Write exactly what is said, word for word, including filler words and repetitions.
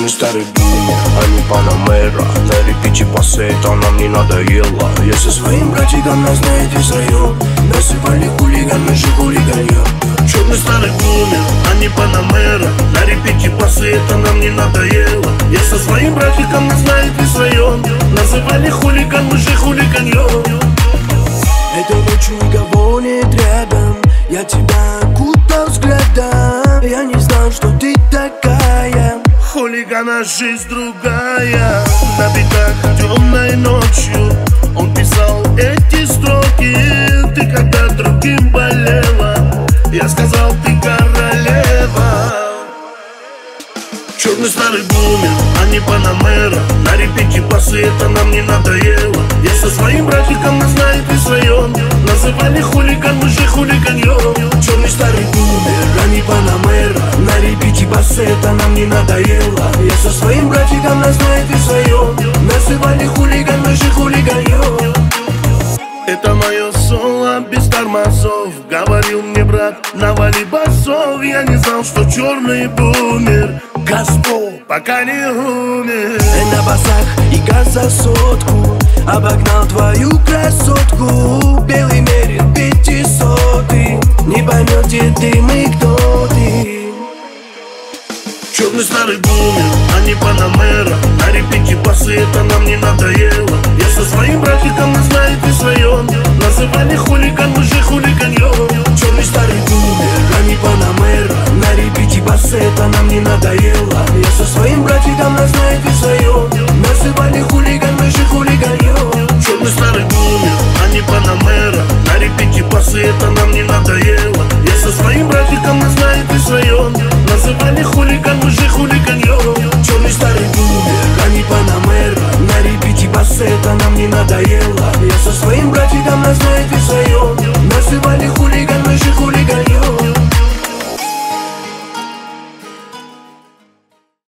Черный старый бумер, а не Панамера. На репите пасы, это нам не надоело. Я со своим братиком, нас знает весь район. Насыпали хулиган, мы же хулиганье. Черный старый бумер, а не Панамера. На репите пасы, это нам не надоело. Я со своим братиком, нас знает весь район. Называли хулиган, мы же хулиганье. Этой ночью никого нет рядом. Я тебя окутал взглядом. Я не знал, что ты такая. Хулигана жизнь другая. На битах темной ночью он писал эти строки. Ты когда другим болела, я сказал, ты королева. Черный старый бумер, а не Панамера. На репите пасы, это нам не надоело. Я со своим братиком, нас знает весь район. Называли хулиган, мы же хулиганье. Черный старый бумер, а не Панамера. На репите пасы, это нам не надоело. Я со своим братиком, нас знает весь район. Называли хулиган, мы же хулиганье. Это мое соло без тормозов. Говорил мне брат, навали басов. Я не знал, что черный бумер Господь пока не умер. На басах и газ за сотку обогнал твою красотку. Белый мерин пятисотый. Не поймете ты, мы кто ты. Черный старый бумер, а не Панамера. На репите пасы, это нам не надоело. Я со своим братиком, нас знает весь район. Называли хулиган, мы же хулиганье. Черный старый бумер, а не Панамера. На репите пасы, это нам не надоело. Я со своим братиком, нас знает весь район. Называли хулиган, мы же хулиганье. Черный старый бумер, а не Панамера. На репите пасы, это нам не надоело. Я со своим братиком, нас знает весь район. Называли хулиган, мы же хулиганье. Черный старый бумер, а не Панамера. На репите пасы, это нам не надоело. Я со своим братиком, нас знает весь район.